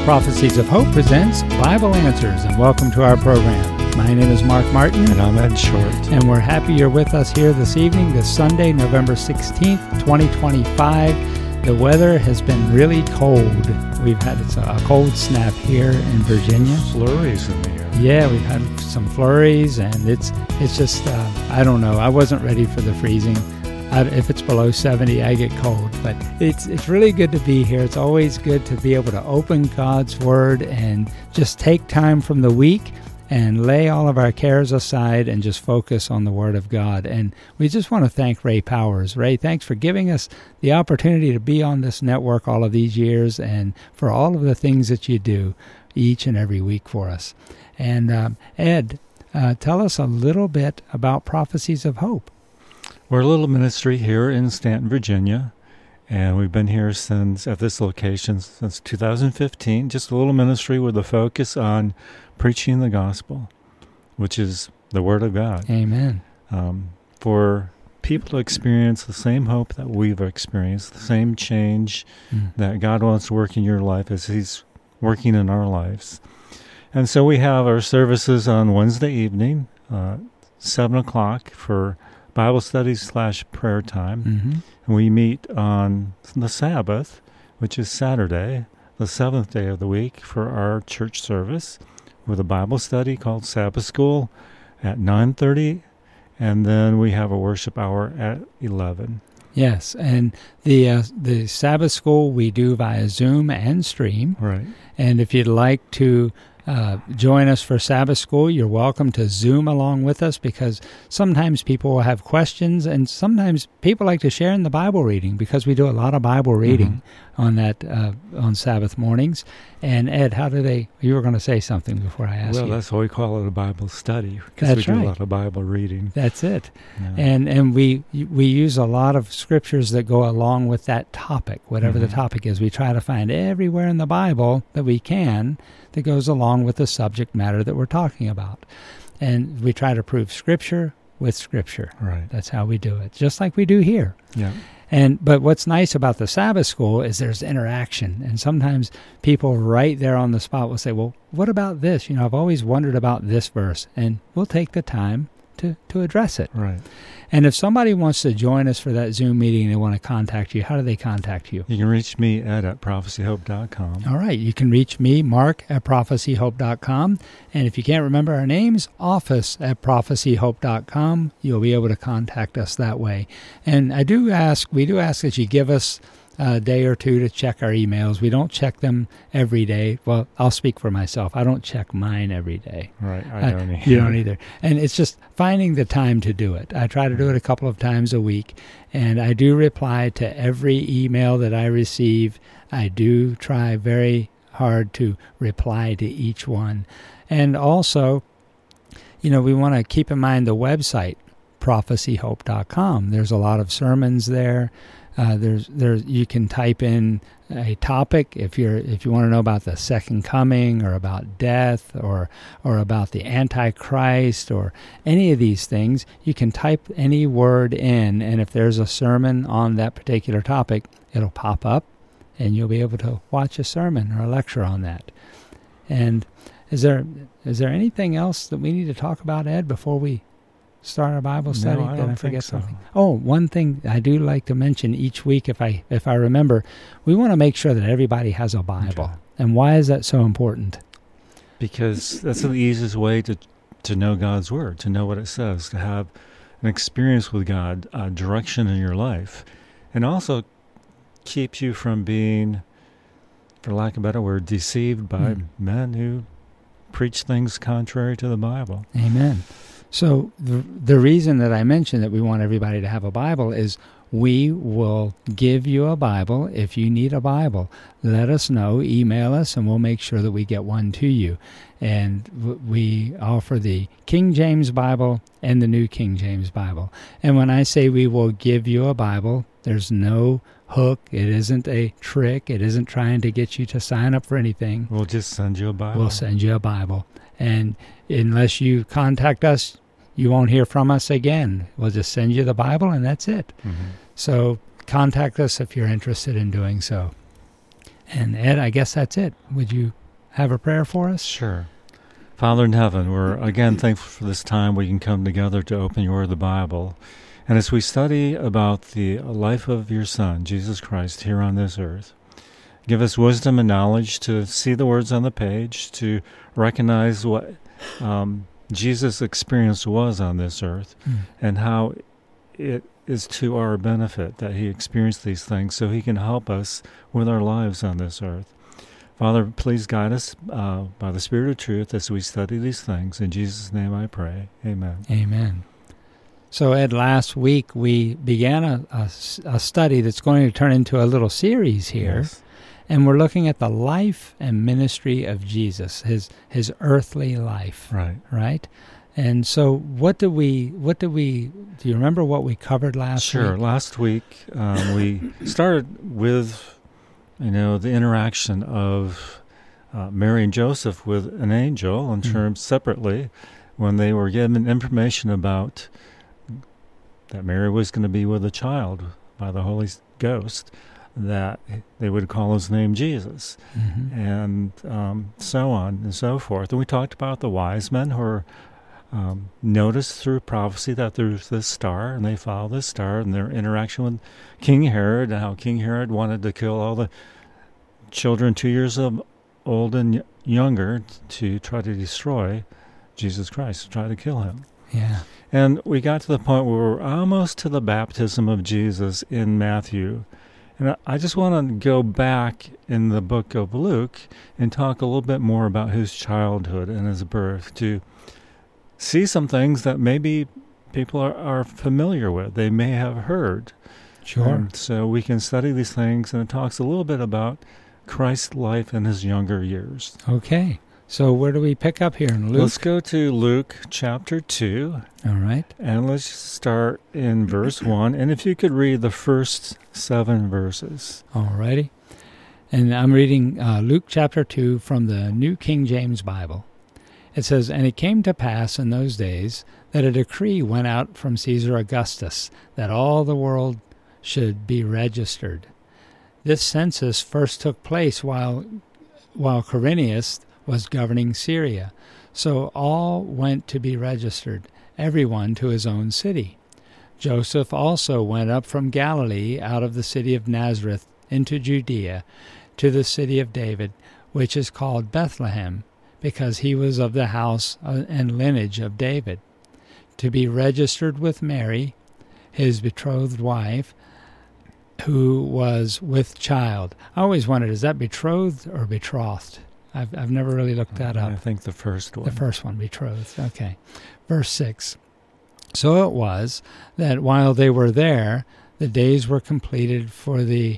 Prophecies of Hope presents Bible Answers, and welcome to our program. My name is Mark Martin. And I'm Ed Short. And we're happy you're with us here this evening, this Sunday, November 16th, 2025. The weather has been really cold. We've had a cold snap here in Virginia. Flurries in the air. Yeah, we've had some flurries, and it's just, I don't know. I wasn't ready for the freezing. If it's below 70, I get cold. But it's really good to be here. It's always good to be able to open God's Word and just take time from the week and lay all of our cares aside and just focus on the Word of God. And we just want to thank Ray Powers. Ray, thanks for giving us the opportunity to be on this network all of these years and for all of the things that you do each and every week for us. And Ed, tell us a little bit about Prophecies of Hope. We're a little ministry here in Stanton, Virginia, and we've been here at this location since 2015, just a little ministry with a focus on preaching the gospel, which is the Word of God. Amen. For people to experience the same hope that we've experienced, the same change that God wants to work in your life as He's working in our lives. And so we have our services on Wednesday evening, 7 o'clock for Bible studies / prayer time. Mm-hmm. And we meet on the Sabbath, which is Saturday, the 7th day of the week, for our church service with a Bible study called Sabbath School at 9:30, and then we have a worship hour at 11. Yes, and the Sabbath School we do via Zoom and stream. Right. And if you'd like to join us for Sabbath School, you're welcome to Zoom along with us, because sometimes people will have questions, and sometimes people like to share in the Bible reading, because we do a lot of Bible reading on that on Sabbath mornings. And Ed, you were going to say something before I asked you. Well, that's why we call it a Bible study, because we do a lot of Bible reading. That's it. Yeah. And we use a lot of scriptures that go along with that topic, whatever the topic is. We try to find everywhere in the Bible that we can that goes along with the subject matter that we're talking about. And we try to prove Scripture with Scripture. Right. That's how we do it, just like we do here. Yeah. But what's nice about the Sabbath School is there's interaction. And sometimes people right there on the spot will say, well, what about this? I've always wondered about this verse. And we'll take the time to address it. Right. And if somebody wants to join us for that Zoom meeting and they want to contact you, how do they contact you? You can reach me at prophecyhope.com. All right. You can reach me, Mark, at prophecyhope.com. And if you can't remember our names, office at prophecyhope.com. You'll be able to contact us that way. And we do ask that you give us a day or two to check our emails. We don't check them every day. Well, I'll speak for myself. I don't check mine every day. Right, I don't either. You don't either. And it's just finding the time to do it. I try to do it a couple of times a week, and I do reply to every email that I receive. I do try very hard to reply to each one. And also, we want to keep in mind the website, prophecyhope.com. There's a lot of sermons there. You can type in a topic if you want to know about the second coming, or about death, or about the Antichrist, or any of these things. You can type any word in, and if there's a sermon on that particular topic, it'll pop up, and you'll be able to watch a sermon or a lecture on that. And is there anything else that we need to talk about, Ed, before we start our Bible study? No, I don't think so. Something? Oh, one thing I do like to mention each week, if I remember, we want to make sure that everybody has a Bible. Okay. And why is that so important? Because that's the easiest way to know God's Word, to know what it says, to have an experience with God, direction in your life, and also keeps you from being, for lack of a better word, deceived by men who preach things contrary to the Bible. Amen. So the reason that I mentioned that we want everybody to have a Bible is we will give you a Bible. If you need a Bible, let us know, email us, and we'll make sure that we get one to you. And we offer the King James Bible and the New King James Bible. And when I say we will give you a Bible, there's no hook. It isn't a trick. It isn't trying to get you to sign up for anything. We'll just send you a Bible. We'll send you a Bible. And unless you contact us, you won't hear from us again. We'll just send you the Bible, and that's it. So contact us if you're interested in doing so. And Ed, I guess that's it. Would you have a prayer for us? Sure. Father in heaven, we're again thankful for this time we can come together to open your word, the Bible. And as we study about the life of your Son, Jesus Christ, here on this earth, give us wisdom and knowledge to see the words on the page, to recognize what Jesus' experience was on this earth, and how it is to our benefit that he experienced these things so he can help us with our lives on this earth. Father, please guide us by the Spirit of truth as we study these things. In Jesus' name I pray. Amen. Amen. So, Ed, last week we began a study that's going to turn into a little series here. Yes. And we're looking at the life and ministry of Jesus, his earthly life. Right? And so do you remember what we covered last week? Sure. Last week we started with the interaction of Mary and Joseph with an angel in terms separately when they were given information about that Mary was going to be with a child by the Holy Ghost, that they would call his name Jesus, and so on and so forth. And we talked about the wise men who were noticed through prophecy that there's this star, and they follow this star, and their interaction with King Herod, and how King Herod wanted to kill all the children 2 years old and younger to try to destroy Jesus Christ, to try to kill him. Yeah. And we got to the point where we're almost to the baptism of Jesus in Matthew. And I just want to go back in the book of Luke and talk a little bit more about his childhood and his birth, to see some things that maybe people are familiar with. They may have heard. Sure. So we can study these things, and it talks a little bit about Christ's life in his younger years. Okay. So where do we pick up here in Luke? Let's go to Luke chapter 2. All right. And let's start in verse 1. And if you could read the first 7 verses. All righty. And I'm reading Luke chapter 2 from the New King James Bible. It says, "And it came to pass in those days that a decree went out from Caesar Augustus that all the world should be registered. This census first took place while Quirinius was governing Syria. So all went to be registered, everyone to his own city. Joseph also went up from Galilee out of the city of Nazareth into Judea to the city of David, which is called Bethlehem, because he was of the house and lineage of David, to be registered with Mary, his betrothed wife, who was with child." I always wondered, is that betrothed or betrothed? I've never really looked that up. I think the first one. The first one, betrothed. Okay. Verse 6. "So it was that while they were there, the days were completed for the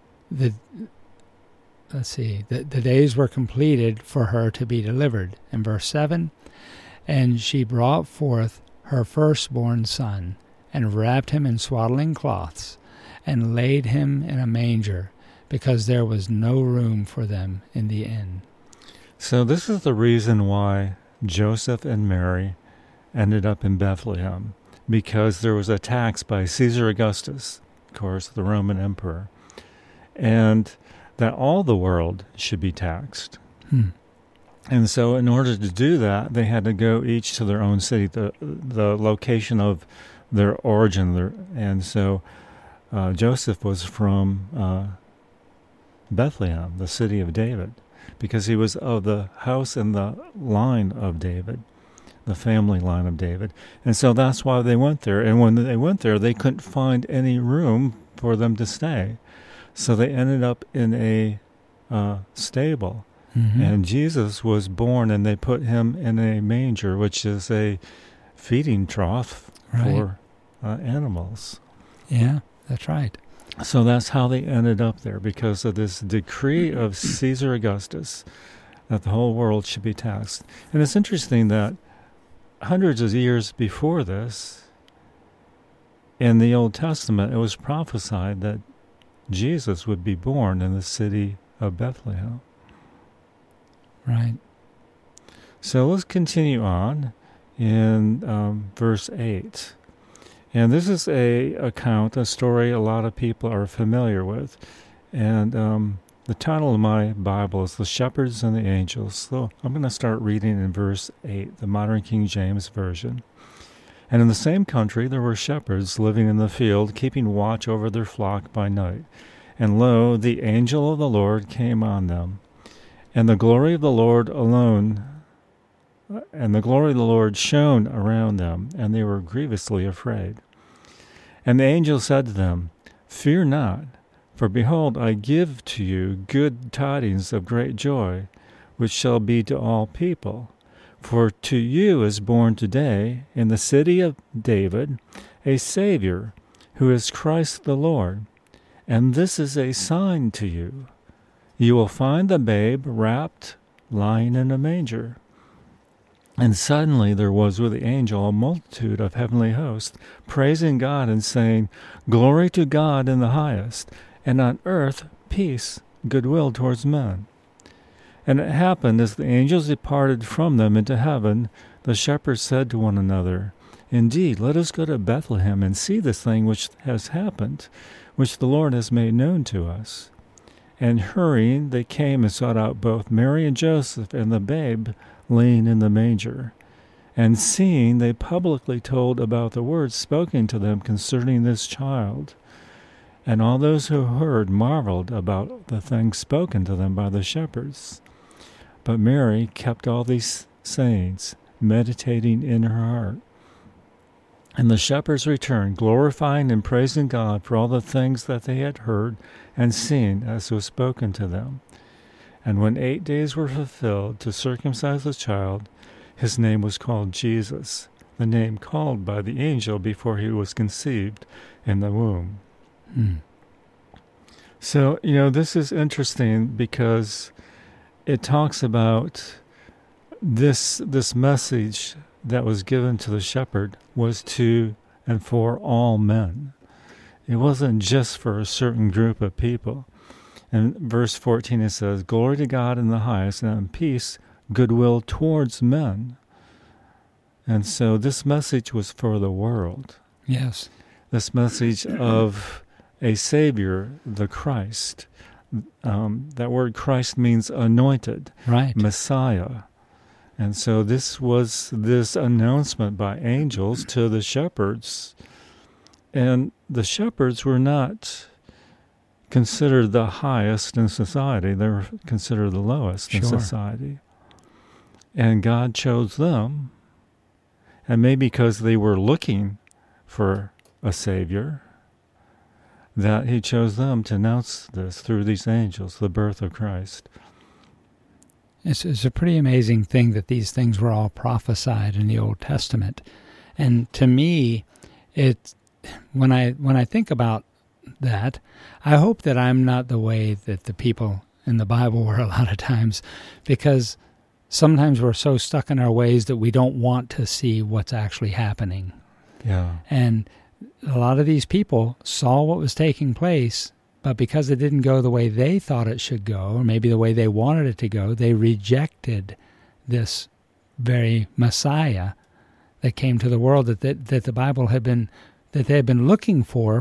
days were completed for her to be delivered." In verse 7, "And she brought forth her firstborn son, and wrapped him in swaddling cloths, and laid him in a manger, because there was no room for them in the inn." So this is the reason why Joseph and Mary ended up in Bethlehem, because there was a tax by Caesar Augustus, of course, the Roman emperor, and that all the world should be taxed. And so in order to do that, they had to go each to their own city, the location of their origin. And so Joseph was from Bethlehem, the city of David, because he was of the house and the line of David, the family line of David. And so that's why they went there. And when they went there, they couldn't find any room for them to stay. So they ended up in a stable. And Jesus was born, and they put him in a manger, which is a feeding trough for animals. Yeah, that's right. So that's how they ended up there, because of this decree of Caesar Augustus that the whole world should be taxed. And it's interesting that hundreds of years before this, in the Old Testament, it was prophesied that Jesus would be born in the city of Bethlehem. Right. So let's continue on in verse 8. And this is a story a lot of people are familiar with. And The title of my Bible is The Shepherds and the Angels. So I'm going to start reading in verse 8, the Modern King James Version. And in the same country there were shepherds living in the field, keeping watch over their flock by night. And lo, the angel of the Lord came on them. And the glory of the Lord shone around them, and they were grievously afraid. And the angel said to them, Fear not, for behold, I give to you good tidings of great joy, which shall be to all people. For to you is born today, in the city of David, a Savior, who is Christ the Lord. And this is a sign to you. You will find the babe wrapped, lying in a manger. And suddenly there was with the angel a multitude of heavenly hosts, praising God and saying, Glory to God in the highest, and on earth peace, goodwill towards men. And it happened, as the angels departed from them into heaven, the shepherds said to one another, Indeed, let us go to Bethlehem and see this thing which has happened, which the Lord has made known to us. And hurrying, they came and sought out both Mary and Joseph and the babe laying in the manger. And seeing, they publicly told about the words spoken to them concerning this child. And all those who heard marveled about the things spoken to them by the shepherds. But Mary kept all these sayings, meditating in her heart. And the shepherds returned, glorifying and praising God for all the things that they had heard and seen as was spoken to them. And when 8 days were fulfilled to circumcise the child, his name was called Jesus, the name called by the angel before he was conceived in the womb. So, this is interesting because it talks about this message that was given to the shepherd was to and for all men. It wasn't just for a certain group of people. In verse 14 it says, Glory to God in the highest, and in peace, goodwill towards men. And so this message was for the world. Yes. This message of a Savior, the Christ. That word Christ means anointed, right. Messiah. And so this was this announcement by angels to the shepherds. And the shepherds were not considered the highest in society. They were considered the lowest in society. And God chose them. And maybe because they were looking for a Savior, that he chose them to announce this through these angels, the birth of Christ. It's a pretty amazing thing that these things were all prophesied in the Old Testament. And to me, when I think about that, I hope that I'm not the way that the people in the Bible were a lot of times, because sometimes we're so stuck in our ways that we don't want to see what's actually happening. Yeah. And a lot of these people saw what was taking place, but because it didn't go the way they thought it should go, or maybe the way they wanted it to go, they rejected this very Messiah that came to the world that the Bible had been, that they had been looking for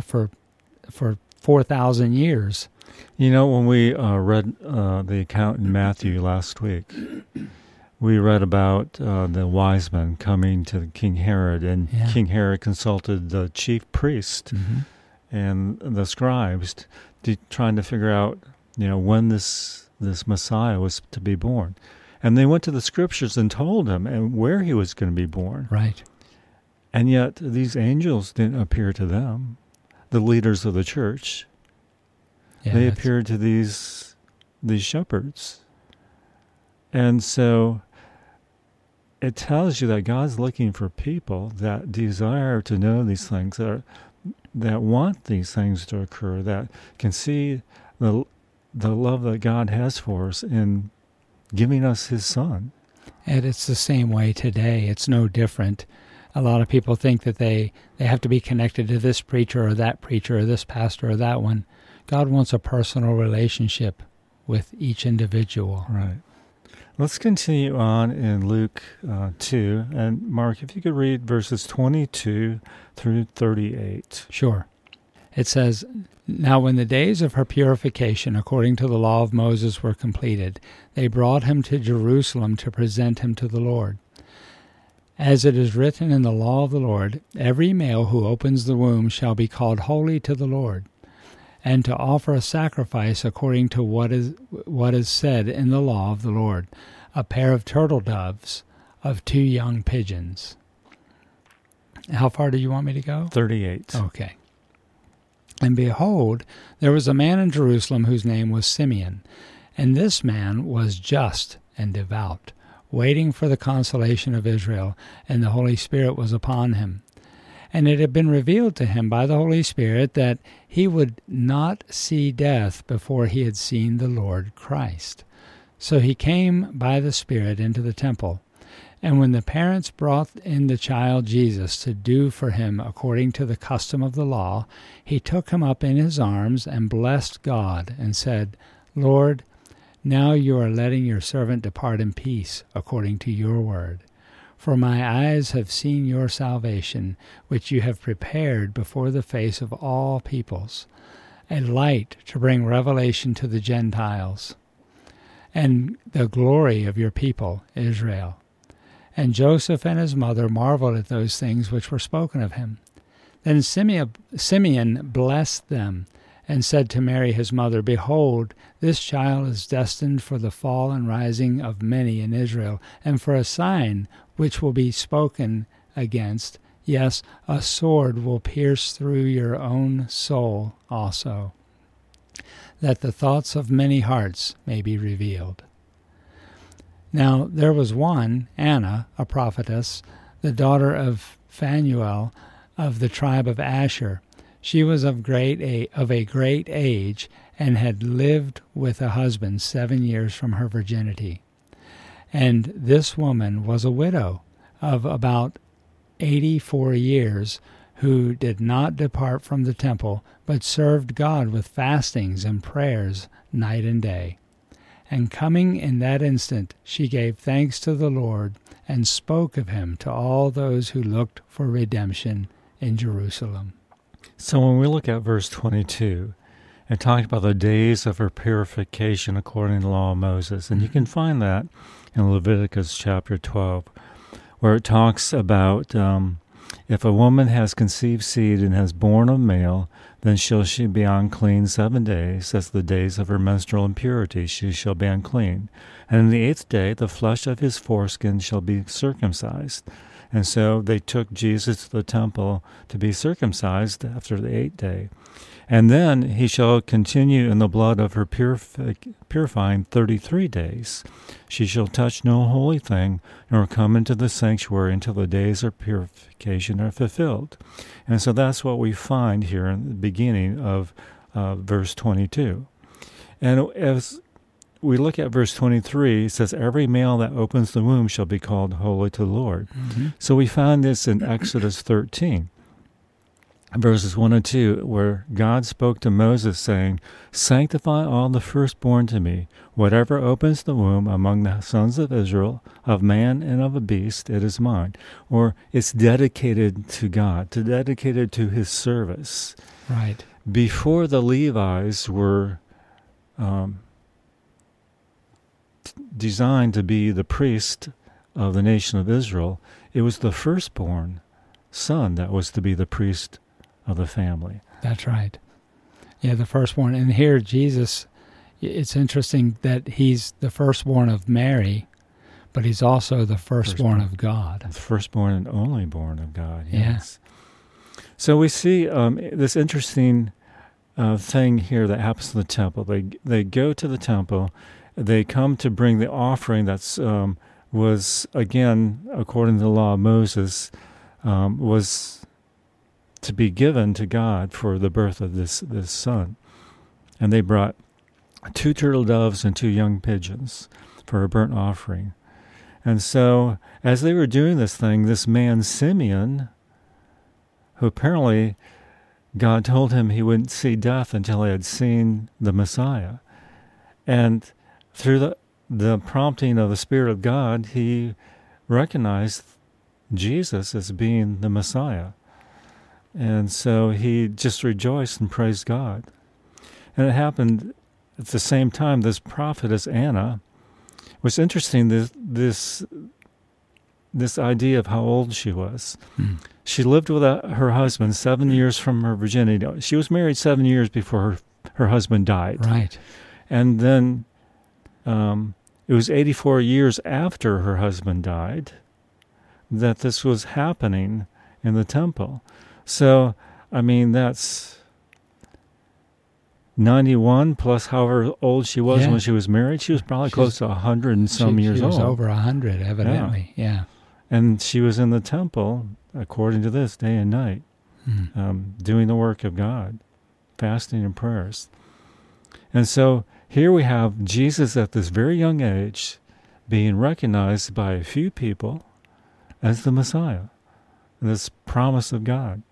4,000 years. When we read the account in Matthew last week, we read about the wise men coming to King Herod, and King Herod consulted the chief priest and the scribes trying to figure out, when this Messiah was to be born. And they went to the scriptures and told him and where he was going to be born. Right. And yet these angels didn't appear to them, the leaders of the church. Yeah, they appeared to these shepherds. And so it tells you that God's looking for people that desire to know these things, that want these things to occur, that can see the love that God has for us in giving us his Son. And it's the same way today. It's no different. A lot of people think that they have to be connected to this preacher or this pastor or that one. God wants a personal relationship with each individual. Right. Let's continue on in Luke 2. And Mark, if you could read verses 22 through 38. Sure. It says, "Now when the days of her purification according to the law of Moses were completed, they brought him to Jerusalem to present him to the Lord. As it is written in the law of the Lord, every male who opens the womb shall be called holy to the Lord, and to offer a sacrifice according to what is said in the law of the Lord, a pair of turtle doves of 2 young pigeons." How far do you want me to go? 38. Okay. "And behold, there was a man in Jerusalem whose name was Simeon, and this man was just and devout, waiting for the consolation of Israel, and the Holy Spirit was upon him. And it had been revealed to him by the Holy Spirit that he would not see death before he had seen the Lord Christ. So he came by the Spirit into the temple. And when the parents brought in the child Jesus to do for him according to the custom of the law, he took him up in his arms and blessed God and said, 'Lord, now you are letting your servant depart in peace according to your word. For my eyes have seen your salvation, which you have prepared before the face of all peoples, a light to bring revelation to the Gentiles, and the glory of your people Israel.' And Joseph and his mother marveled at those things which were spoken of him. Then Simeon blessed them, and said to Mary his mother, 'Behold, this child is destined for the fall and rising of many in Israel, and for a sign which will be spoken against. Yes, a sword will pierce through your own soul also, that the thoughts of many hearts may be revealed.' Now there was one, Anna, a prophetess, the daughter of Phanuel of the tribe of Asher. She was of a great age, and had lived with a husband 7 years from her virginity. And this woman was a widow of about 84 years, who did not depart from the temple, but served God with fastings and prayers night and day. And coming in that instant, she gave thanks to the Lord, and spoke of him to all those who looked for redemption in Jerusalem." So when we look at verse 22, it talks about the days of her purification according to the law of Moses. And you can find that in Leviticus chapter 12, where it talks about if a woman has conceived seed and has borne a male, then shall she be unclean 7 days. That's the days of her menstrual impurity. She shall be unclean. And in the 8th day, the flesh of his foreskin shall be circumcised. And so they took Jesus to the temple to be circumcised after the 8th day. And then he shall continue in the blood of her purifying 33 days. She shall touch no holy thing, nor come into the sanctuary until the days of purification are fulfilled. And so that's what we find here in the beginning of verse 22. And as we look at verse 23, it says, "Every male that opens the womb shall be called holy to the Lord." Mm-hmm. So we find this in Exodus 13. Verses 1 and 2, where God spoke to Moses, saying, "Sanctify all the firstborn to me. Whatever opens the womb among the sons of Israel, of man and of a beast, it is mine." Or it's dedicated to God, dedicated to his service. Right. Before the Levites were designed to be the priest of the nation of Israel, it was the firstborn son that was to be the priest of the family. That's right. Yeah, the firstborn. And here Jesus, it's interesting that he's the firstborn of Mary, but he's also the firstborn of God. The firstborn and only born of God, yes. Yeah. So we see this interesting thing here that happens in the temple. They go to the temple, they come to bring the offering that's was, again, according to the law of Moses, was to be given to God for the birth of this son. And they brought 2 turtle doves and 2 young pigeons for a burnt offering. And so, as they were doing this thing, this man Simeon, who apparently God told him he wouldn't see death until he had seen the Messiah. And through the prompting of the Spirit of God, he recognized Jesus as being the Messiah. And so he just rejoiced and praised God. And it happened at the same time, this prophetess Anna, was interesting, this idea of how old she was. She lived with her husband 7 years from her virginity. She was married 7 years before her husband died. Right. And then it was 84 years after her husband died that this was happening in the temple. So, I mean, that's 91 plus however old she was when she was married. She was probably close to 100 and some years old. She was over 100, evidently, yeah. And she was in the temple, according to this, day and night, doing the work of God, fasting and prayers. And so here we have Jesus at this very young age being recognized by a few people as the Messiah, this promise of God.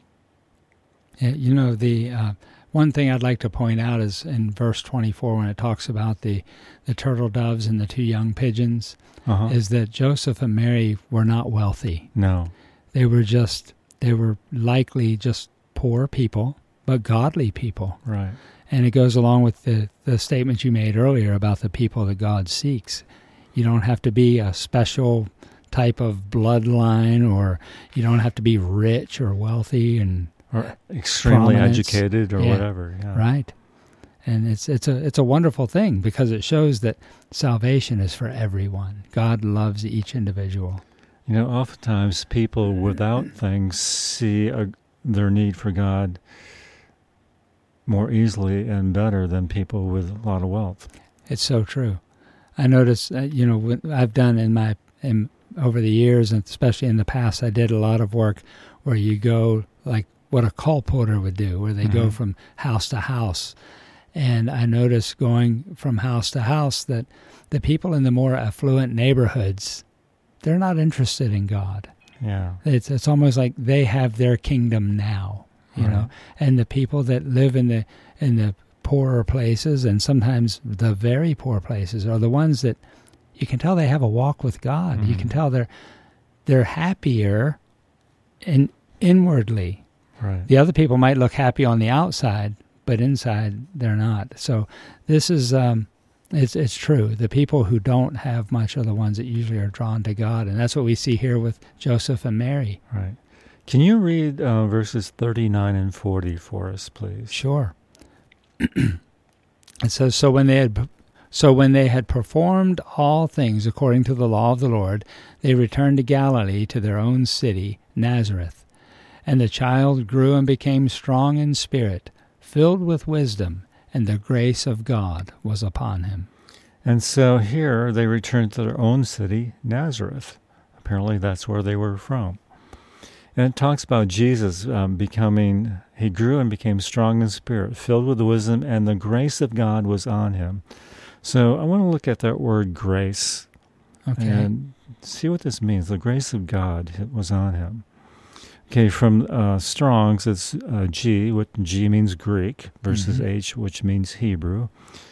You know, the one thing I'd like to point out is in verse 24 when it talks about the turtle doves and the two young pigeons, is that Joseph and Mary were not wealthy. No. They were likely just poor people, but godly people. Right. And it goes along with the statement you made earlier about the people that God seeks. You don't have to be a special type of bloodline, or you don't have to be rich or wealthy or extremely educated or whatever. Yeah. Right. And it's a wonderful thing because it shows that salvation is for everyone. God loves each individual. You know, oftentimes people without things see their need for God more easily and better than people with a lot of wealth. It's so true. I notice, what I've done over the years, and especially in the past, I did a lot of work where you go like what a colporteur would do, where they go from house to house. And I noticed going from house to house that the people in the more affluent neighborhoods, they're not interested in God. Yeah. It's almost like they have their kingdom now, you know. And the people that live in the poorer places, and sometimes the very poor places, are the ones that you can tell they have a walk with God. You can tell they're happier inwardly. Right. The other people might look happy on the outside, but inside they're not. So this is it's true. The people who don't have much are the ones that usually are drawn to God, and that's what we see here with Joseph and Mary. Right. Can you read verses 39 and 40 for us, please? Sure. It says, So when they had performed all things according to the law of the Lord, they returned to Galilee, to their own city, Nazareth. And the child grew and became strong in spirit, filled with wisdom, and the grace of God was upon him. And so here they returned to their own city, Nazareth. Apparently that's where they were from. And it talks about Jesus he grew and became strong in spirit, filled with wisdom, and the grace of God was on him. So I want to look at that word grace and see what this means. The grace of God was on him. Okay, from Strong's, it's G, which G means Greek, versus H, which means Hebrew.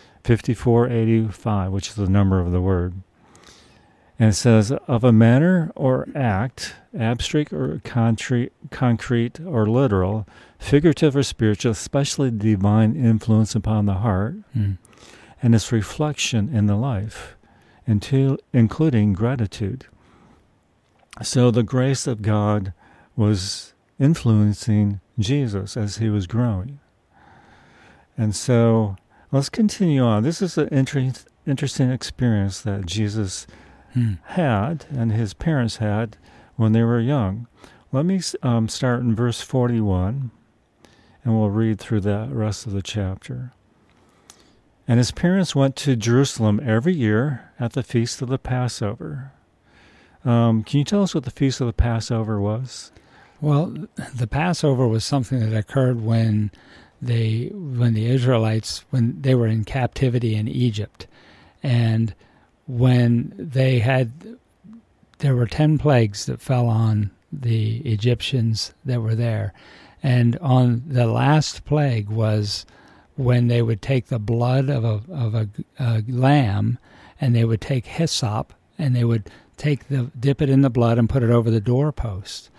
5485, which is the number of the word. And it says, of a manner or act, abstract or concrete or literal, figurative or spiritual, especially divine influence upon the heart, and its reflection in the life, including gratitude. So the grace of God was influencing Jesus as he was growing. And so let's continue on. This is an interesting experience that Jesus had and his parents had when they were young. Let me start in verse 41, and we'll read through the rest of the chapter. And his parents went to Jerusalem every year at the feast of the Passover. Can you tell us what the feast of the Passover was? Well, the Passover was something that occurred when the Israelites, when they were in captivity in Egypt, and when there were 10 plagues that fell on the Egyptians that were there. And on the last plague was when they would take the blood of a lamb, and they would take hyssop, and they would dip it in the blood and put it over the doorpost.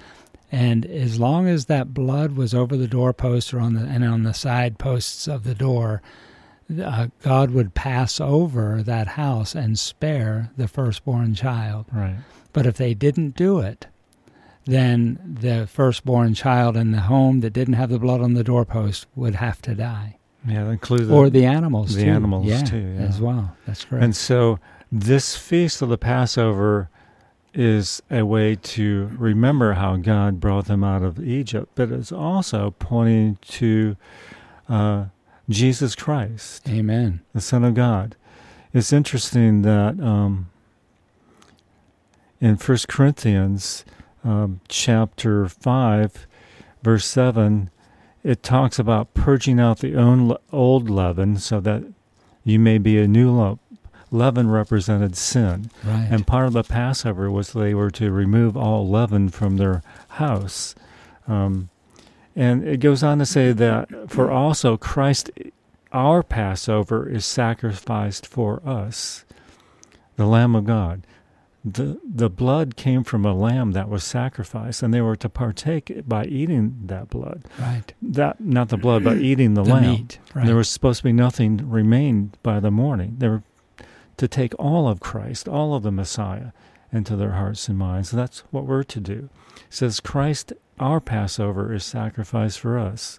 And as long as that blood was over the doorpost or on the side posts of the door, God would pass over that house and spare the firstborn child. Right. But if they didn't do it, then the firstborn child in the home that didn't have the blood on the doorpost would have to die. Yeah, include Or the animals too. The animals yeah, too, yeah. as well. That's correct. And so this feast of the Passover is a way to remember how God brought them out of Egypt, but it's also pointing to Jesus Christ. Amen. The Son of God. It's interesting that in 1 Corinthians chapter 5, verse 7, it talks about purging out the old leaven so that you may be a new lump. Leaven represented sin. Right. And part of the Passover was they were to remove all leaven from their house. And it goes on to say that for also Christ, our Passover, is sacrificed for us, the Lamb of God. The blood came from a lamb that was sacrificed, and they were to partake by eating that blood. Right. Not the blood, but eating the lamb. Meat. Right. There was supposed to be nothing remained by the morning. They were to take all of Christ, all of the Messiah, into their hearts and minds. That's what we're to do. It says Christ, our Passover, is sacrificed for us.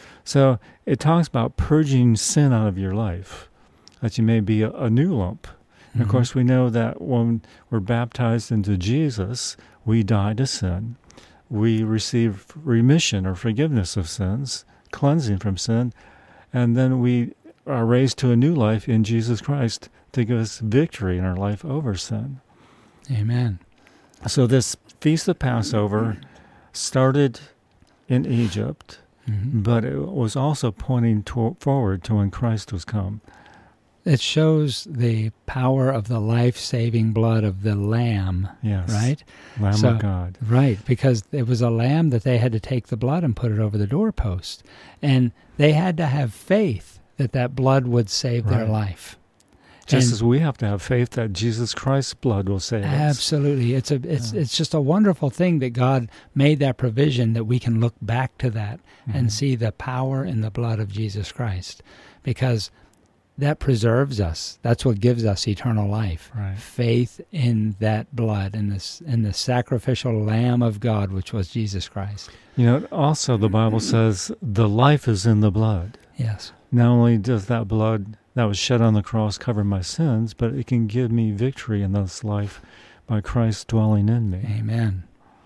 So it talks about purging sin out of your life, that you may be a new lump. And of course, we know that when we're baptized into Jesus, we die to sin. We receive remission or forgiveness of sins, cleansing from sin, and then we are raised to a new life in Jesus Christ to give us victory in our life over sin. Amen. So this Feast of Passover started in Egypt, but it was also pointing forward to when Christ was come. It shows the power of the life-saving blood of the Lamb, Yes. right? Lamb of God. Right, because it was a lamb that they had to take the blood and put it over the doorpost. And they had to have faith that that blood would save their life. Just as we have to have faith that Jesus Christ's blood will save us. Absolutely. It's just a wonderful thing that God made that provision that we can look back to that and see the power in the blood of Jesus Christ. Because that preserves us. That's what gives us eternal life. Right. Faith in that blood, in the sacrificial Lamb of God, which was Jesus Christ. You know, also the Bible says the life is in the blood. Yes. Not only does that blood that was shed on the cross cover my sins, but it can give me victory in this life by Christ dwelling in me. Amen.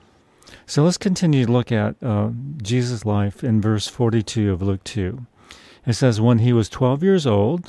So let's continue to look at Jesus' life in verse 42 of Luke 2. It says, when he was 12 years old,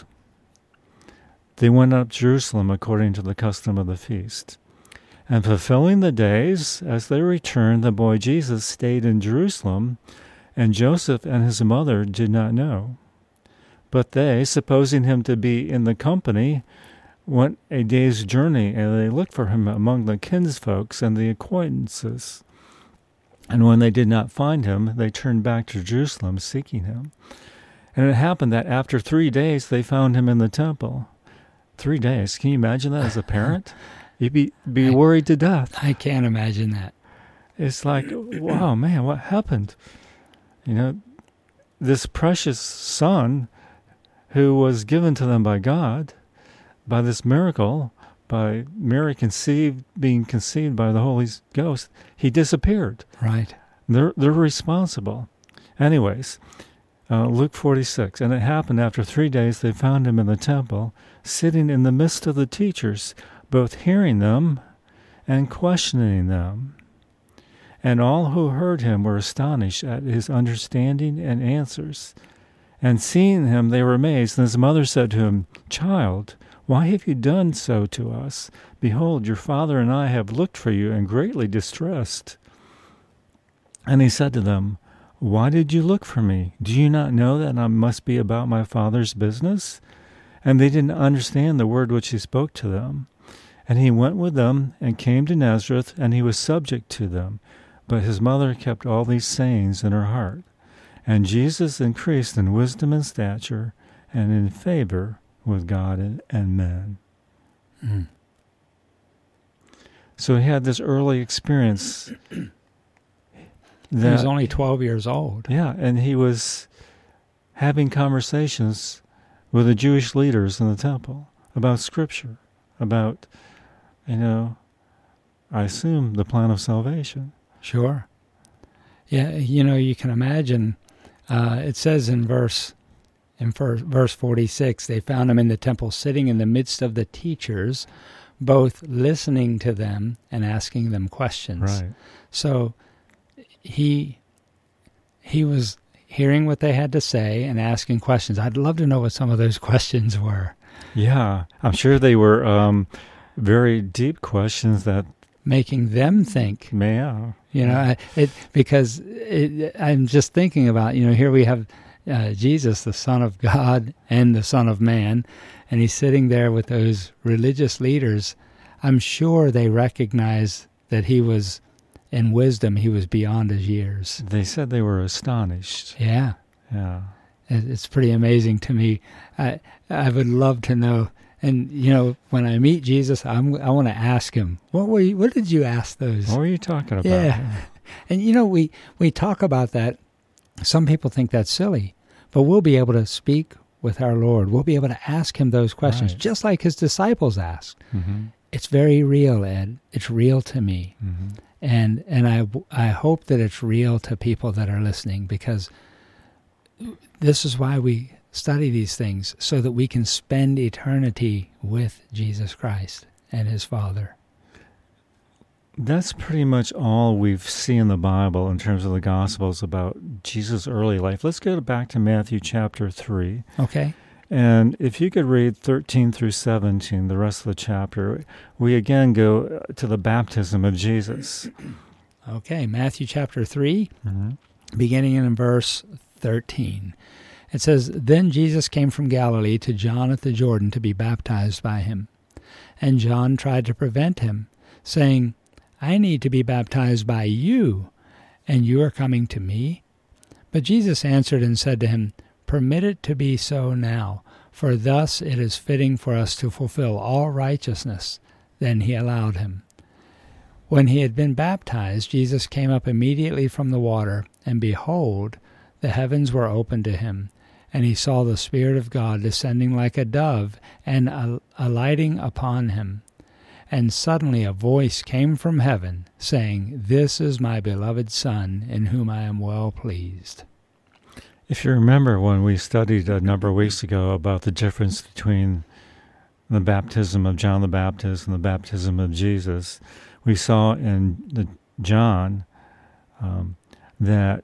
they went up to Jerusalem according to the custom of the feast. And fulfilling the days, as they returned, the boy Jesus stayed in Jerusalem, and Joseph and his mother did not know. But they, supposing him to be in the company, went a day's journey, and they looked for him among the kinsfolks and the acquaintances. And when they did not find him, they turned back to Jerusalem, seeking him. And it happened that after 3 days they found him in the temple. 3 days. Can you imagine that as a parent? You'd be worried to death. I can't imagine that. It's like, wow, man, what happened? You know, this precious son who was given to them by God, by this miracle, by Mary being conceived by the Holy Ghost, he disappeared. Right. They're responsible. Anyways, Luke 46, and it happened after 3 days they found him in the temple, sitting in the midst of the teachers, both hearing them and questioning them. And all who heard him were astonished at his understanding and answers. And seeing him, they were amazed. And his mother said to him, Child, why have you done so to us? Behold, your father and I have looked for you and greatly distressed. And he said to them, Why did you look for me? Do you not know that I must be about my Father's business? And they didn't understand the word which he spoke to them. And he went with them and came to Nazareth, and he was subject to them. But his mother kept all these sayings in her heart. And Jesus increased in wisdom and stature, and in favor with God and men. Mm. So he had this early experience. He was only 12 years old. Yeah, and he was having conversations with the Jewish leaders in the temple about Scripture, about, I assume, the plan of salvation. Sure. Yeah, you can imagine, it says in verse 46, they found him in the temple sitting in the midst of the teachers, both listening to them and asking them questions. Right. So he was hearing what they had to say and asking questions. I'd love to know what some of those questions were. Yeah, I'm sure they were very deep questions that making them think. Yeah. Because I'm just thinking about, here we have Jesus, the Son of God and the Son of Man, and he's sitting there with those religious leaders. I'm sure they recognize that he was, in wisdom, he was beyond his years. They said they were astonished. Yeah. Yeah. It's pretty amazing to me. I would love to know. And, when I meet Jesus, I want to ask him, what did you ask those? What were you talking about? Yeah. And, we talk about that. Some people think that's silly, but we'll be able to speak with our Lord. We'll be able to ask him those questions, right, just like his disciples asked. Mm-hmm. It's very real, Ed. It's real to me. Mm-hmm. And I hope that it's real to people that are listening, because this is why we study these things, so that we can spend eternity with Jesus Christ and his Father. That's pretty much all we've seen in the Bible in terms of the Gospels about Jesus' early life. Let's go back to Matthew chapter 3. Okay. And if you could read 13 through 17, the rest of the chapter, we again go to the baptism of Jesus. Okay, Matthew chapter 3, Mm-hmm. beginning in verse 13. It says, "Then Jesus came from Galilee to John at the Jordan to be baptized by him. And John tried to prevent him, saying, 'I need to be baptized by you, and you are coming to me?' But Jesus answered and said to him, 'Permit it to be so now, for thus it is fitting for us to fulfill all righteousness.' Then he allowed him. When he had been baptized, Jesus came up immediately from the water, and behold, the heavens were opened to him, and he saw the Spirit of God descending like a dove and alighting upon him. And suddenly a voice came from heaven, saying, 'This is my beloved Son, in whom I am well pleased.'" If you remember when we studied a number of weeks ago about the difference between the baptism of John the Baptist and the baptism of Jesus, we saw in John that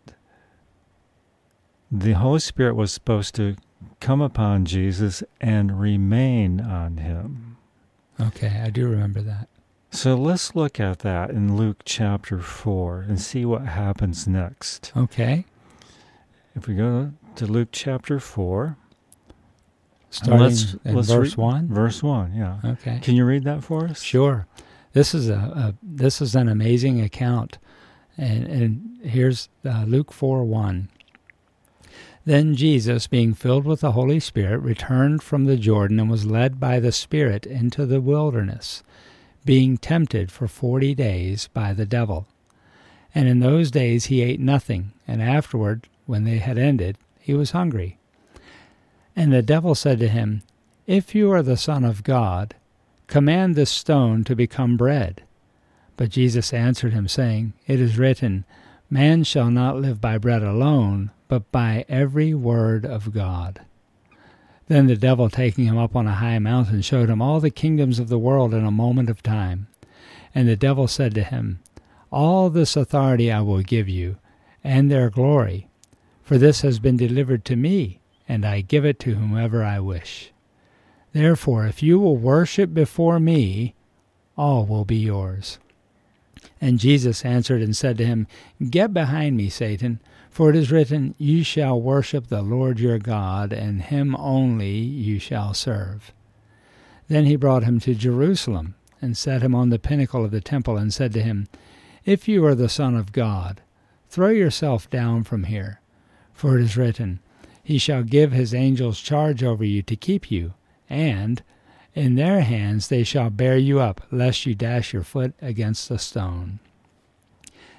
the Holy Spirit was supposed to come upon Jesus and remain on him. Okay, I do remember that. So let's look at that in Luke chapter 4 and see what happens next. Okay. If we go to Luke chapter 4, starting in verse 1? Verse 1, yeah. Okay. Can you read that for us? Sure. This is an amazing account. And here's Luke 4:1. "Then Jesus, being filled with the Holy Spirit, returned from the Jordan and was led by the Spirit into the wilderness, being tempted for 40 days by the devil. And in those days he ate nothing, and afterward, when they had ended, he was hungry. And the devil said to him, 'If you are the Son of God, command this stone to become bread.' But Jesus answered him, saying, 'It is written, Man shall not live by bread alone, but by every word of God.' Then the devil, taking him up on a high mountain, showed him all the kingdoms of the world in a moment of time. And the devil said to him, 'All this authority I will give you, and their glory, for this has been delivered to me, and I give it to whomever I wish. Therefore, if you will worship before me, all will be yours.' And Jesus answered and said to him, 'Get behind me, Satan, for it is written, You shall worship the Lord your God, and him only you shall serve.' Then he brought him to Jerusalem, and set him on the pinnacle of the temple, and said to him, 'If you are the Son of God, throw yourself down from here. For it is written, He shall give his angels charge over you to keep you, and in their hands they shall bear you up, lest you dash your foot against a stone.'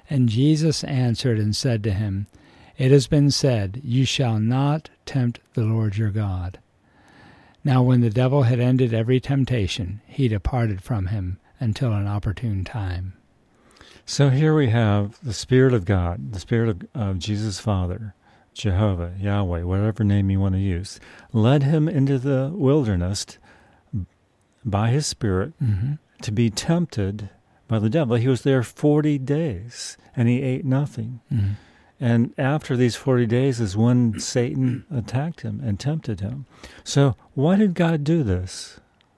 And Jesus answered and said to him, It has been said, You shall not tempt the Lord your God. Now when the devil had ended every temptation, he departed from him until an opportune time. So here we have the Spirit of God, the Spirit of Jesus' Father, Jehovah, Yahweh, whatever name you want to use, led him into the wilderness by his Spirit to be tempted by the devil. He was there 40 days, and he ate nothing. And after these 40 days is when Satan attacked him and tempted him. So why did God do this?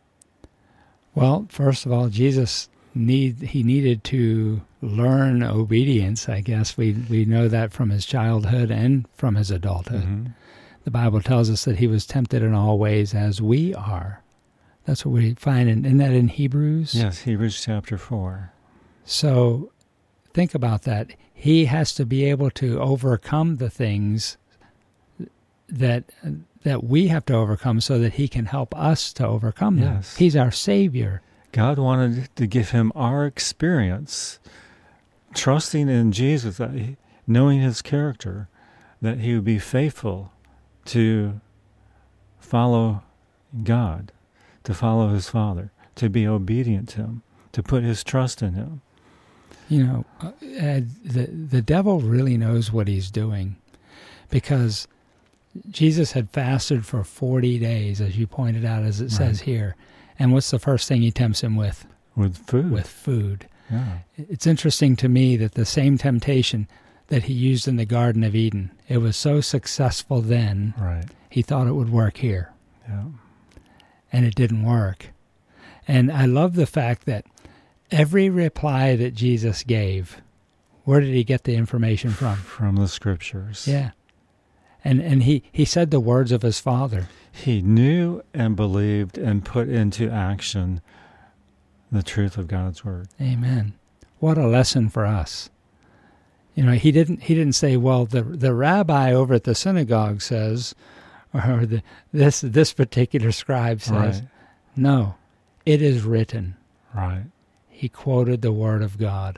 Well, first of all, Jesus needed to learn obedience. I guess we know that from his childhood and from his adulthood. The Bible tells us that he was tempted in all ways as we are. That's what we find. Isn't that in Hebrews? Yes, Hebrews chapter 4. So think about that. He has to be able to overcome the things that we have to overcome so that he can help us to overcome them. Yes. He's our Savior. God wanted to give him our experience, trusting in Jesus, knowing his character, that he would be faithful to follow God, to follow his Father, to be obedient to him, to put his trust in him. You know, the devil really knows what he's doing, because Jesus had fasted for 40 days, as you pointed out, as it says here. And what's the first thing he tempts him with? With food. With food. Yeah. It's interesting to me that the same temptation that he used in the Garden of Eden, it was so successful then, he thought it would work here. Yeah. And it didn't work. And I love the fact that every reply that Jesus gave, where did he get the information from? From the Scriptures. Yeah. And he said the words of his Father. He knew and believed and put into action the truth of God's Word. Amen. What a lesson for us. You know, he didn't say, well, the rabbi over at the synagogue says, or this particular scribe says. Right. No, it is written. Right. He quoted the Word of God.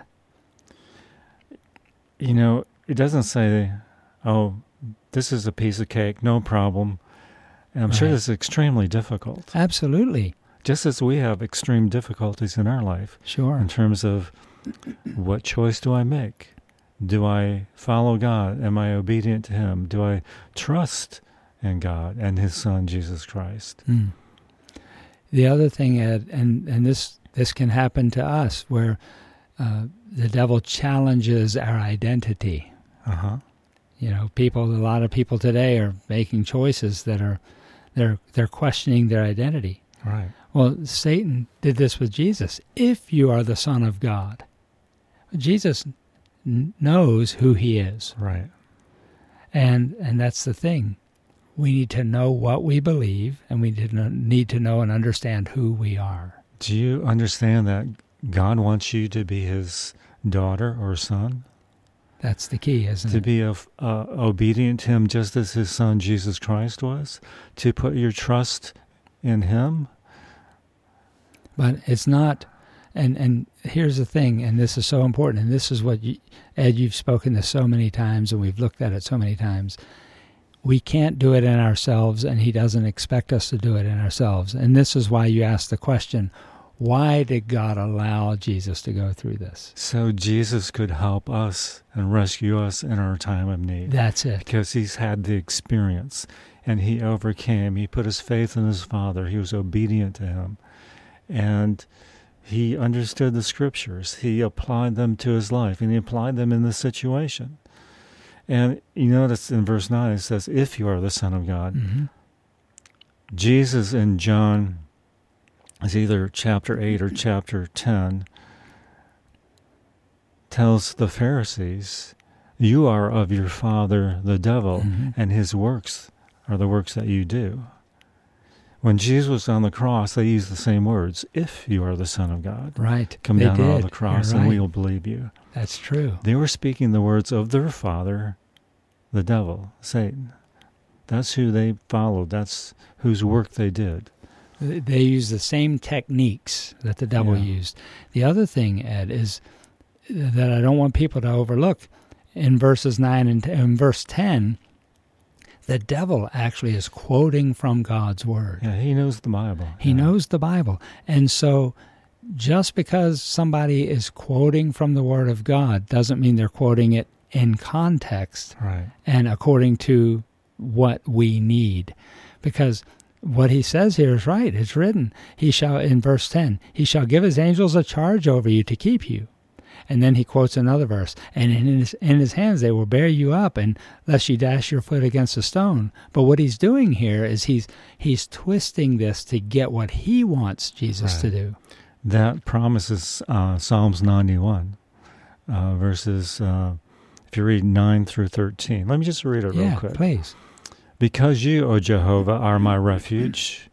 You know, it doesn't say, oh, this is a piece of cake, no problem. And I'm sure this is extremely difficult. Absolutely. Just as we have extreme difficulties in our life. Sure. In terms of what choice do I make? Do I follow God? Am I obedient to him? Do I trust in God and his Son, Jesus Christ? The other thing, Ed, and this can happen to us, where the devil challenges our identity. You know, a lot of people today are making choices that are, they're questioning their identity. Right. Well, Satan did this with Jesus. If you are the Son of God, Jesus knows who he is. Right. And that's the thing. We need to know what we believe, and we need to know and understand who we are. Do you understand that God wants you to be his daughter or son? That's the key, isn't it? To be obedient to him just as his Son Jesus Christ was? To put your trust in him? But it's not, and here's the thing, and this is so important, and this is what, Ed, you've spoken this so many times, and we've looked at it so many times. We can't do it in ourselves, and he doesn't expect us to do it in ourselves. And this is why you ask the question, why did God allow Jesus to go through this? So Jesus could help us and rescue us in our time of need. That's it. Because he's had the experience, and he overcame. He put his faith in his Father. He was obedient to him. And he understood the Scriptures. He applied them to his life, and he applied them in this situation. And you notice in verse 9 it says, if you are the Son of God. Jesus in John, it's either chapter 8 or chapter 10, tells the Pharisees, you are of your father the devil, and his works are the works that you do. When Jesus was on the cross, they used the same words, if you are the Son of God. Right. Come down off the cross and we will believe you. That's true. They were speaking the words of their father, the devil, Satan. That's who they followed. That's whose work they did. They use the same techniques that the devil used. The other thing, Ed, is that I don't want people to overlook. In verses 9 and in verse 10, the devil actually is quoting from God's word. Yeah, he knows the Bible. He knows the Bible. And so just because somebody is quoting from the word of God doesn't mean they're quoting it in context and according to what we need. Because what he says here is right. It's written. He shall, in verse 10, he shall give his angels a charge over you to keep you. And then he quotes another verse, and in his hands they will bear you up, and lest you dash your foot against a stone. But what he's doing here is he's twisting this to get what he wants Jesus to do. That promises Psalms 91, verses, if you read 9 through 13. Let me just read it real quick. Yeah, please. Because you, O Jehovah, are my refuge,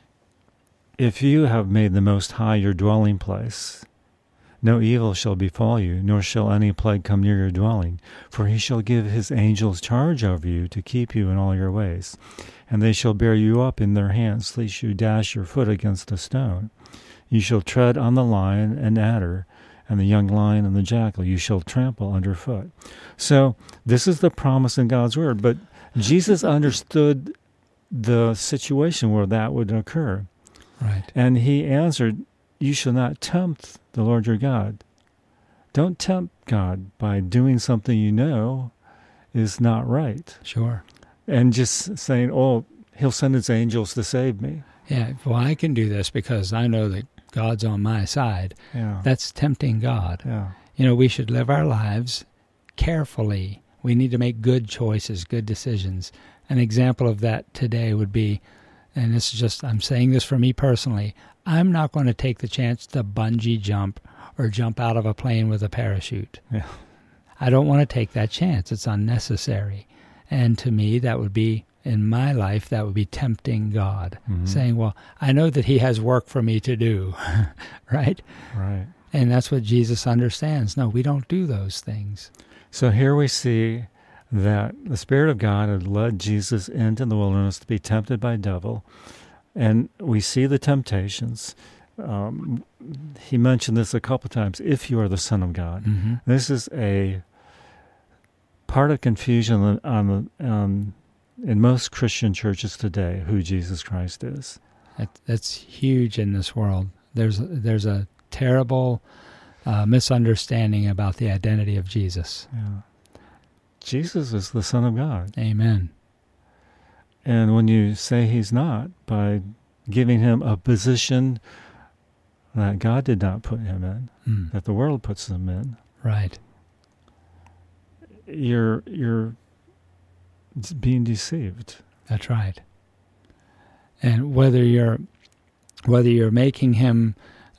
if you have made the Most High your dwelling place, no evil shall befall you, nor shall any plague come near your dwelling. For he shall give his angels charge over you to keep you in all your ways. And they shall bear you up in their hands, lest you dash your foot against a stone. You shall tread on the lion and adder, and the young lion and the jackal you shall trample underfoot. So this is the promise in God's word. But Jesus understood the situation where that would occur. Right. And he answered, you shall not tempt the Lord your God. Don't tempt God by doing something you know is not right. Sure. And just saying, oh, he'll send his angels to save me. Yeah, well, I can do this because I know that God's on my side. Yeah. That's tempting God. Yeah. You know, we should live our lives carefully. We need to make good choices, good decisions. An example of that today would be, and this is just, I'm saying this for me personally, I'm not going to take the chance to bungee jump or jump out of a plane with a parachute. Yeah. I don't want to take that chance. It's unnecessary. And to me, that would be, in my life, that would be tempting God, saying, well, I know that he has work for me to do, right? Right. And that's what Jesus understands. No, we don't do those things. So here we see that the Spirit of God had led Jesus into the wilderness to be tempted by the devil. And we see the temptations. He mentioned this a couple times, if you are the Son of God. Mm-hmm. This is a part of confusion in most Christian churches today, who Jesus Christ is. That's huge in this world. There's a terrible misunderstanding about the identity of Jesus. Yeah. Jesus is the Son of God. Amen. And when you say he's not, by giving him a position that God did not put him in, that the world puts him in, right, you're being deceived. That's right. And whether you're making him,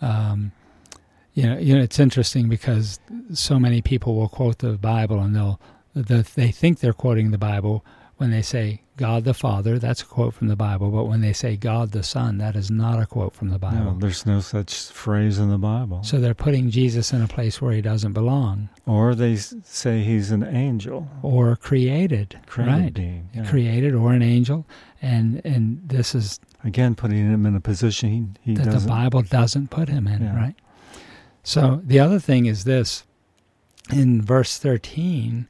it's interesting because so many people will quote the Bible and they think they're quoting the Bible when they say God the Father. That's a quote from the Bible. But when they say God the Son, that is not a quote from the Bible. No, there's no such phrase in the Bible. So they're putting Jesus in a place where he doesn't belong. Or they say he's an angel. Or created right. being. Yeah. Created or an angel. And this is... Again, putting him in a position he that doesn't... the Bible doesn't put him in, yeah. right? So the other thing is this. In verse 13...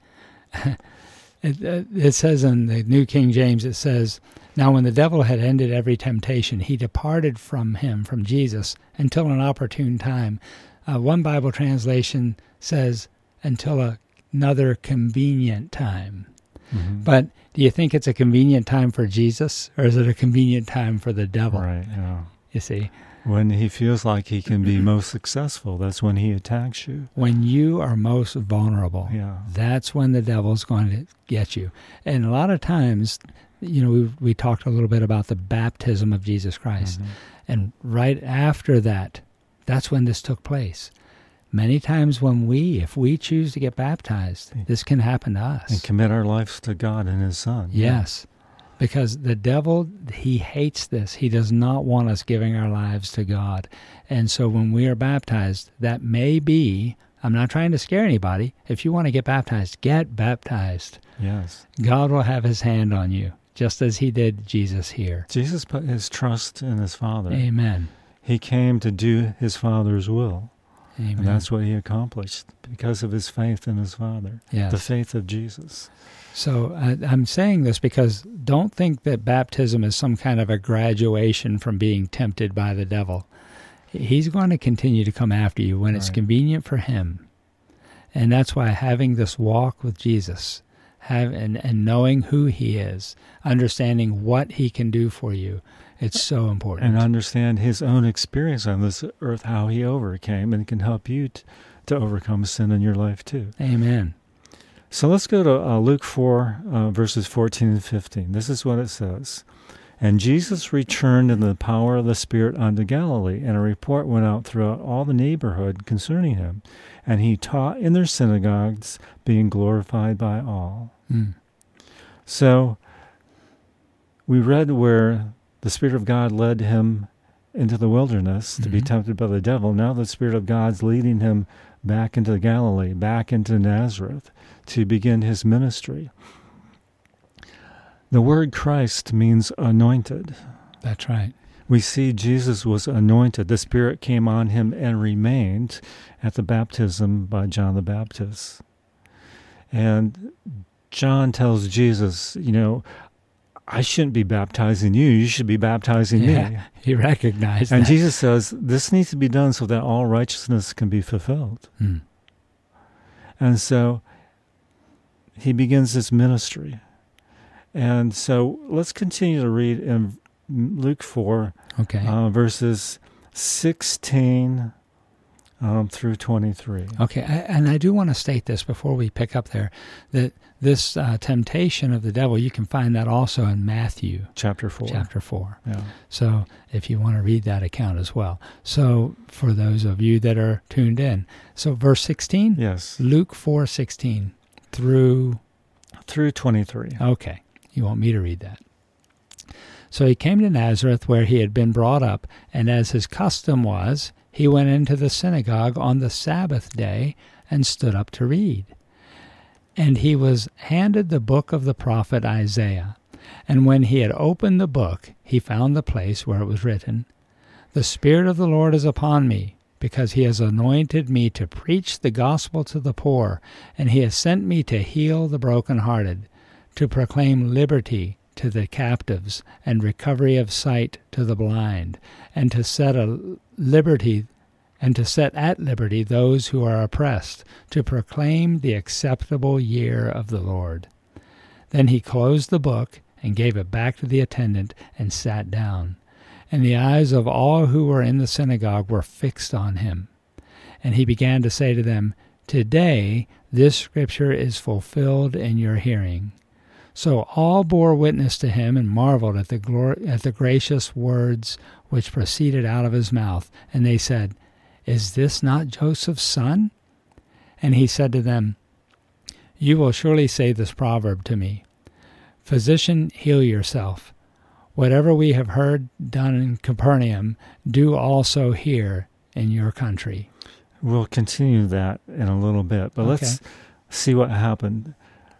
It says in the New King James, it says, now when the devil had ended every temptation, he departed from Jesus, until an opportune time. One Bible translation says, until another convenient time. Mm-hmm. But do you think it's a convenient time for Jesus, or is it a convenient time for the devil? Right, yeah. You see? When he feels like he can be most successful, that's when he attacks you. When you are most vulnerable, yeah. That's when the devil's going to get you. And a lot of times, we talked a little bit about the baptism of Jesus Christ. Mm-hmm. And right after that, that's when this took place. Many times if we choose to get baptized, this can happen to us. And commit our lives to God and his Son. Yes. Because the devil, he hates this. He does not want us giving our lives to God. And so when we are baptized, that may be, I'm not trying to scare anybody. If you want to get baptized, get baptized. Yes. God will have his hand on you, just as he did Jesus here. Jesus put his trust in his Father. Amen. He came to do his Father's will. Amen. And that's what he accomplished because of his faith in his Father, Yes. the faith of Jesus. So I'm saying this because don't think that baptism is some kind of a graduation from being tempted by the devil. He's going to continue to come after you when it's Right. convenient for him. And that's why having this walk with Jesus, and knowing who he is, understanding what he can do for you, it's so important. And understand his own experience on this earth, how he overcame, and can help you to overcome sin in your life too. Amen. So let's go to Luke 4, verses 14 and 15. This is what it says. And Jesus returned in the power of the Spirit unto Galilee, and a report went out throughout all the neighborhood concerning him. And he taught in their synagogues, being glorified by all. Mm. So we read where the Spirit of God led him into the wilderness to be tempted by the devil. Now the Spirit of God's leading him back into Galilee, back into Nazareth, to begin his ministry. The word Christ means anointed. That's right. We see Jesus was anointed. The Spirit came on him and remained at the baptism by John the Baptist. And John tells Jesus, I shouldn't be baptizing you. You should be baptizing me. He recognized And that. Jesus says, this needs to be done so that all righteousness can be fulfilled. Mm. And so he begins this ministry. And so let's continue to read in Luke 4, Okay. verses 16 through 23. Okay, and I do want to state this before we pick up there, that this temptation of the devil, you can find that also in Matthew Chapter 4. chapter 4. Yeah. So if you want to read that account as well. So for those of you that are tuned in. So verse 16? Yes. Luke 4:16 through... Through 23. Okay, you want me to read that. So he came to Nazareth where he had been brought up, and as his custom was, he went into the synagogue on the Sabbath day and stood up to read. And he was handed the book of the prophet Isaiah. And when he had opened the book, he found the place where it was written, "The Spirit of the Lord is upon me, because he has anointed me to preach the gospel to the poor, and he has sent me to heal the brokenhearted, to proclaim liberty to the captives, and recovery of sight to the blind, and to set at liberty those who are oppressed, to proclaim the acceptable year of the Lord." Then he closed the book and gave it back to the attendant and sat down. And the eyes of all who were in the synagogue were fixed on him. And he began to say to them, "Today this scripture is fulfilled in your hearing." So all bore witness to him and marveled at the gracious words which proceeded out of his mouth. And they said, "Is this not Joseph's son?" And he said to them, "You will surely say this proverb to me, 'Physician, heal yourself. Whatever we have heard done in Capernaum, do also here in your country.'" We'll continue that in a little bit, but let's see what happened.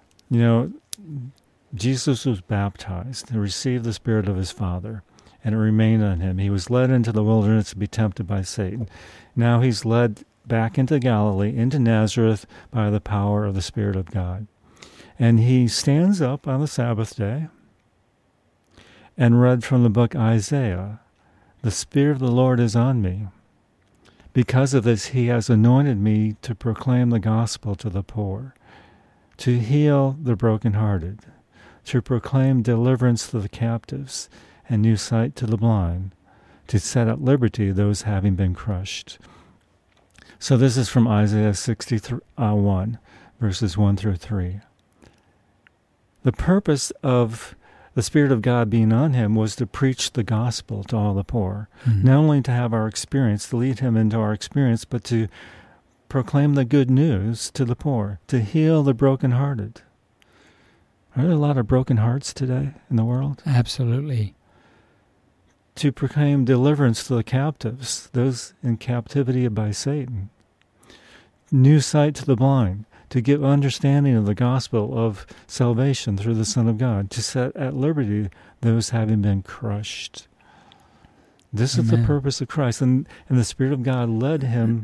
Jesus was baptized and received the Spirit of his Father, and it remained on him. He was led into the wilderness to be tempted by Satan. Now he's led back into Galilee, into Nazareth, by the power of the Spirit of God. And he stands up on the Sabbath day and read from the book Isaiah, "The Spirit of the Lord is on me. Because of this, he has anointed me to proclaim the gospel to the poor, to heal the brokenhearted, to proclaim deliverance to the captives and new sight to the blind, to set at liberty those having been crushed." So this is from Isaiah 61, verses 1 through 3. The purpose of the Spirit of God being on him was to preach the gospel to all the poor. Mm-hmm. Not only to have our experience, to lead him into our experience, but to proclaim the good news to the poor, to heal the brokenhearted. Are there a lot of broken hearts today in the world? Absolutely. To proclaim deliverance to the captives, those in captivity by Satan. New sight to the blind, to give understanding of the gospel of salvation through the Son of God, to set at liberty those having been crushed. This is the Amen. purpose of Christ, and the Spirit of God led him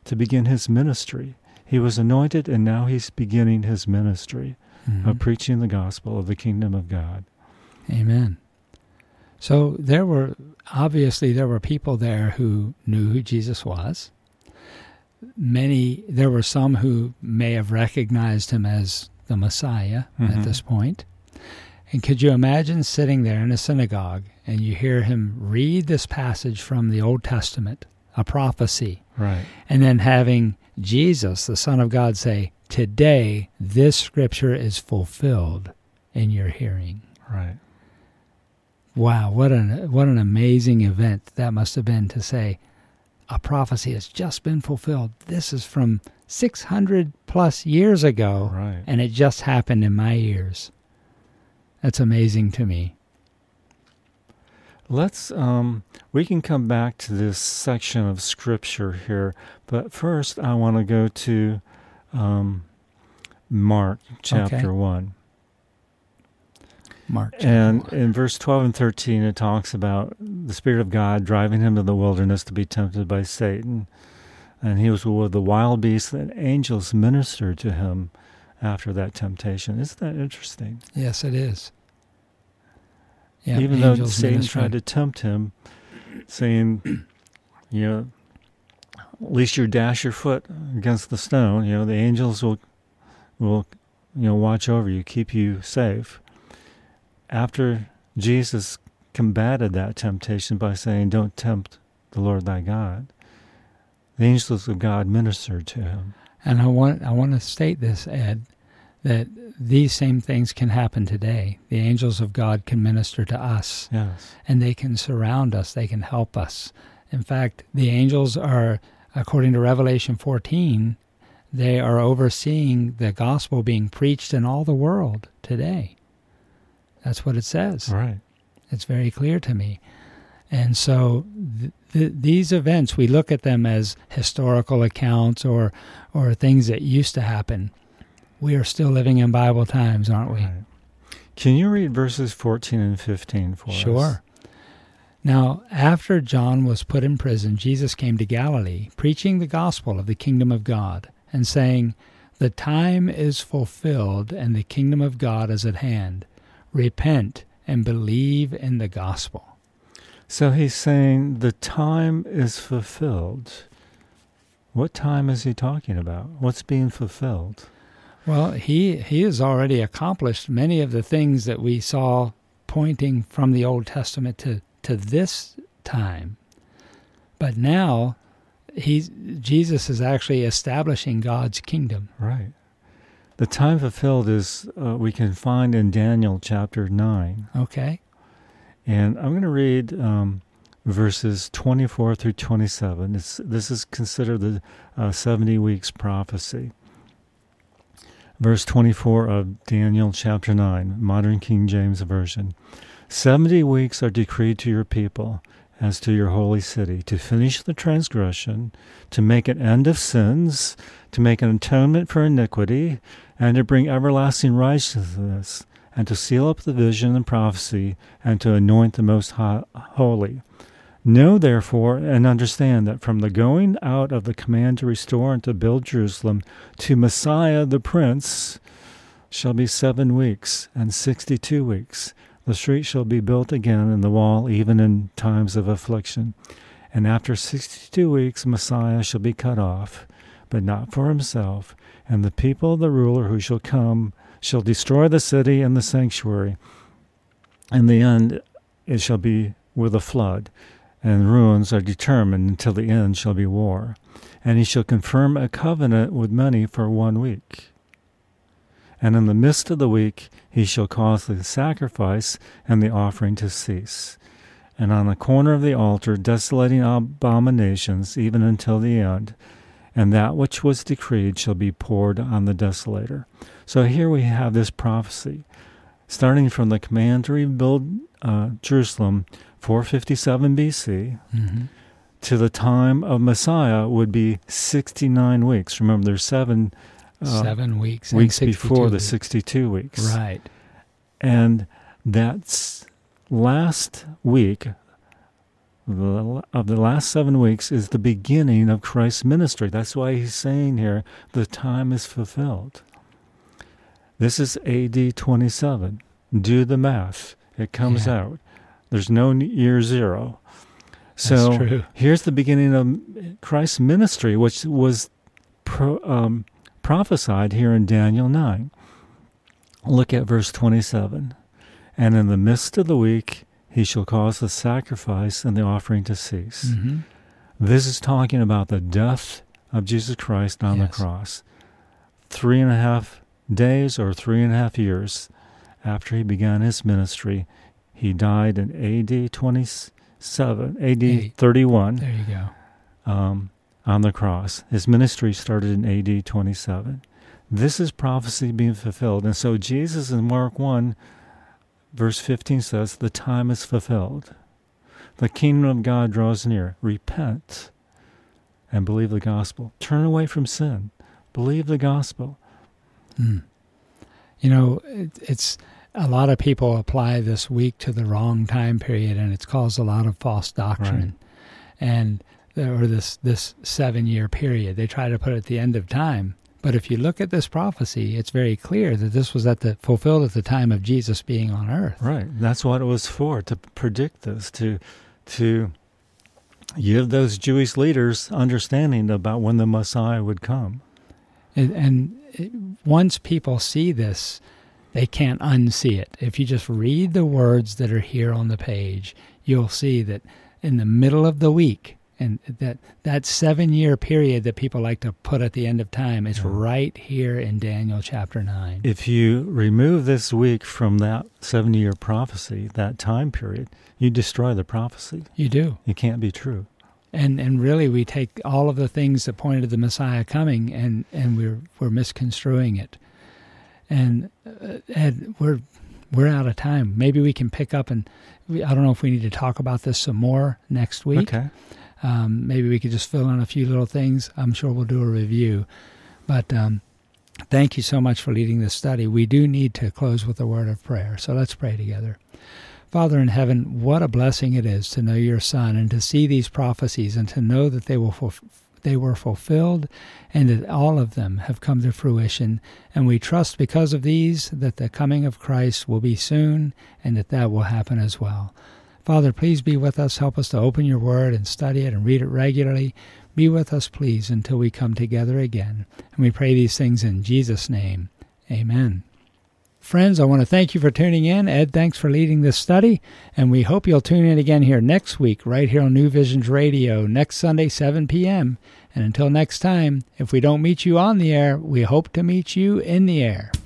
to begin his ministry. He was anointed, and now he's beginning his ministry of preaching the gospel of the kingdom of God. Amen. So there were people there who knew who Jesus was. There were some who may have recognized him as the Messiah at this point. And could you imagine sitting there in a synagogue and you hear him read this passage from the Old Testament, a prophecy, right, and then having Jesus, the Son of God, say, "Today this scripture is fulfilled in your hearing." Right. Wow, what an amazing event that must have been to say, a prophecy has just been fulfilled. This is from 600 plus years ago, right, and it just happened in my ears. That's amazing to me. Let's, we can come back to this section of Scripture here, but first I want to go to Mark chapter 1. Mark chapter And 1. in verse 12 and 13, it talks about the Spirit of God driving him to the wilderness to be tempted by Satan. And he was with the wild beasts, and angels ministered to him after that temptation. Isn't that interesting? Yes, it is. Yeah, even though angels Satan ministered. tried to tempt him, saying, at least you dash your foot against the stone, the angels will watch over you, keep you safe. After Jesus combated that temptation by saying, "Don't tempt the Lord thy God," the angels of God ministered to him. And I want to state this, Ed, that these same things can happen today. The angels of God can minister to us. Yes. And they can surround us. They can help us. In fact, the angels are, according to Revelation 14, they are overseeing the gospel being preached in all the world today. That's what it says. Right. It's very clear to me. And so these events, we look at them as historical accounts or things that used to happen. We are still living in Bible times, aren't we? Right. Can you read verses 14 and 15 for us? Sure. Now, after John was put in prison, Jesus came to Galilee, preaching the gospel of the kingdom of God, and saying, "The time is fulfilled, and the kingdom of God is at hand. Repent and believe in the gospel." So he's saying the time is fulfilled. What time is he talking about? What's being fulfilled? Well, he has already accomplished many of the things that we saw pointing from the Old Testament to this time. But now Jesus is actually establishing God's kingdom. Right. The time fulfilled is we can find in Daniel chapter 9. Okay. And I'm going to read verses 24 through 27. This is considered the 70 weeks prophecy. Verse 24 of Daniel chapter 9, Modern King James Version. 70 weeks are decreed to your people as to your holy city, to finish the transgression, to make an end of sins, to make an atonement for iniquity, and to bring everlasting righteousness, and to seal up the vision and prophecy, and to anoint the most holy. Know, therefore, and understand that from the going out of the command to restore and to build Jerusalem to Messiah the Prince shall be 7 weeks and 62 weeks. The street shall be built again, and the wall even in times of affliction. And after 62 weeks Messiah shall be cut off, but not for himself. And the people of the ruler who shall come shall destroy the city and the sanctuary. In the end it shall be with a flood, and ruins are determined until the end shall be war. And he shall confirm a covenant with many for 1 week. And in the midst of the week he shall cause the sacrifice and the offering to cease. And on the corner of the altar desolating abominations even until the end. And that which was decreed shall be poured on the desolator. So here we have this prophecy, starting from the command to rebuild Jerusalem, 457 B.C., to the time of Messiah would be 69 weeks. Remember, there's 7 weeks before the weeks. 62 weeks. Right. And that's last week, of the last 7 weeks is the beginning of Christ's ministry. That's why he's saying here, the time is fulfilled. This is AD 27. Do the math. It comes out. There's no year zero. So that's true. Here's the beginning of Christ's ministry, which was prophesied here in Daniel 9. Look at verse 27. And in the midst of the week, he shall cause the sacrifice and the offering to cease. Mm-hmm. This is talking about the death of Jesus Christ on the cross. 3.5 days or 3.5 years after he began his ministry, he died in AD 31. There you go. On the cross. His ministry started in AD 27. This is prophecy being fulfilled. And so Jesus in Mark 1, verse 15 says, the time is fulfilled. The kingdom of God draws near. Repent and believe the gospel. Turn away from sin. Believe the gospel. You know, it's a lot of people apply this week to the wrong time period, and it's caused a lot of false doctrine. Right. Or this 7-year period. They try to put it at the end of time. But if you look at this prophecy, it's very clear that this was fulfilled at the time of Jesus being on earth. Right. That's what it was for, to predict this, to give those Jewish leaders understanding about when the Messiah would come. Once people see this, they can't unsee it. If you just read the words that are here on the page, you'll see that in the middle of the week, and that 7-year period that people like to put at the end of time is right here in Daniel chapter 9. If you remove this week from that 7-year prophecy, that time period, you destroy the prophecy. You do. It can't be true. And really, we take all of the things that pointed to the Messiah coming, and we're misconstruing it. And Ed, we're out of time. Maybe we can pick up, and I don't know if we need to talk about this some more next week. Okay. Maybe we could just fill in a few little things. I'm sure we'll do a review. But thank you so much for leading this study. We do need to close with a word of prayer. So let's pray together. Father in heaven, what a blessing it is to know your Son and to see these prophecies and to know that they were fulfilled and that all of them have come to fruition. And we trust because of these that the coming of Christ will be soon and that will happen as well. Father, please be with us. Help us to open your word and study it and read it regularly. Be with us, please, until we come together again. And we pray these things in Jesus' name. Amen. Friends, I want to thank you for tuning in. Ed, thanks for leading this study. And we hope you'll tune in again here next week, right here on New Visions Radio, next Sunday, 7 p.m. And until next time, if we don't meet you on the air, we hope to meet you in the air.